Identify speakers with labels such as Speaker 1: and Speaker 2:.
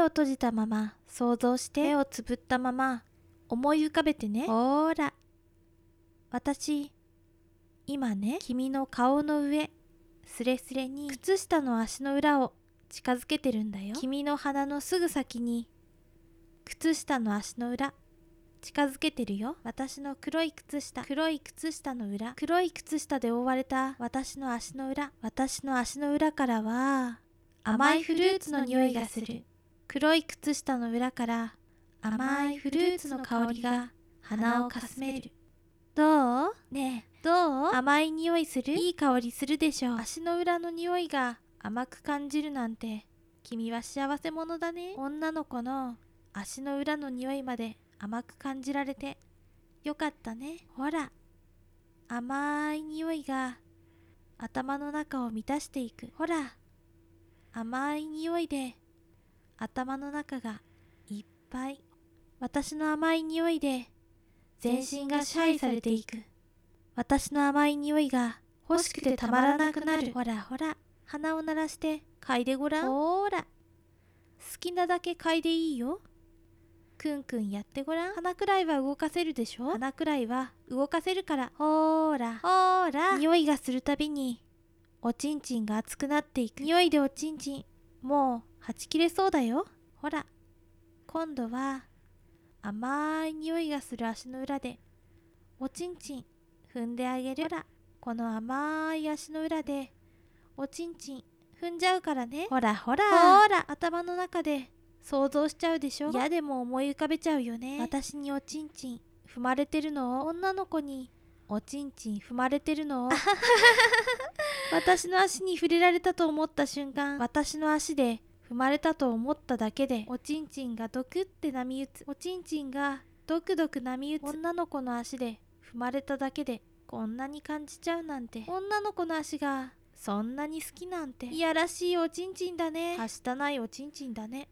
Speaker 1: 閉じたまま想像して、目をつぶったまま思い浮かべてね。ほーら、私今ね、君の顔の上スレスレに靴下の足の裏を近づけてるんだよ。君の鼻のすぐ先に靴下の足の裏近づけてるよ。私の黒い靴下の裏、黒い靴下で覆われた私の足の裏、私の足の裏からは甘いフルーツの匂いがする。黒い靴下の裏から甘いフルーツの香りが鼻をかすめる。どう？ねえ、どう？甘い匂いする？いい香りするでしょ。足の裏の匂いが甘く感じるなんて、君は幸せ者だね。女の子の足の裏の匂いまで甘く感じられてよかったね。ほら、甘い匂いが頭の中を満たしていく。ほら、甘い匂いで頭の中がいっぱい。私の甘い匂いで全身が支配されていく。私の甘い匂いが欲しくてたまらなくなる。ほらほら、鼻を鳴らして嗅いでごらん。ほーら、好きなだけ嗅いでいいよ。くんくんやってごらん。鼻くらいは動かせるでしょ。鼻くらいは動かせるから。ほーらほーら、匂いがするたびにおちんちんが熱くなっていく。匂いでおちんちんもうはち切れそうだよ。ほら、今度は甘い匂いがする足の裏でおちんちん踏んであげる。ほら、この甘い足の裏でおちんちん踏んじゃうからね。ほらほらほら、頭の中で想像しちゃうでしょ。嫌でも思い浮かべちゃうよね。私におちんちん踏まれてるのを、女の子におちんちん踏まれてるのを私の足に触れられたと思った瞬間、私の足で踏まれたと思っただけでおちんちんがドクって波打つ。おちんちんがドクドク波打つ。女の子の足で踏まれただけでこんなに感じちゃうなんて、女の子の足がそんなに好きなんて、いやらしいおちんちんだね。はしたないおちんちんだね。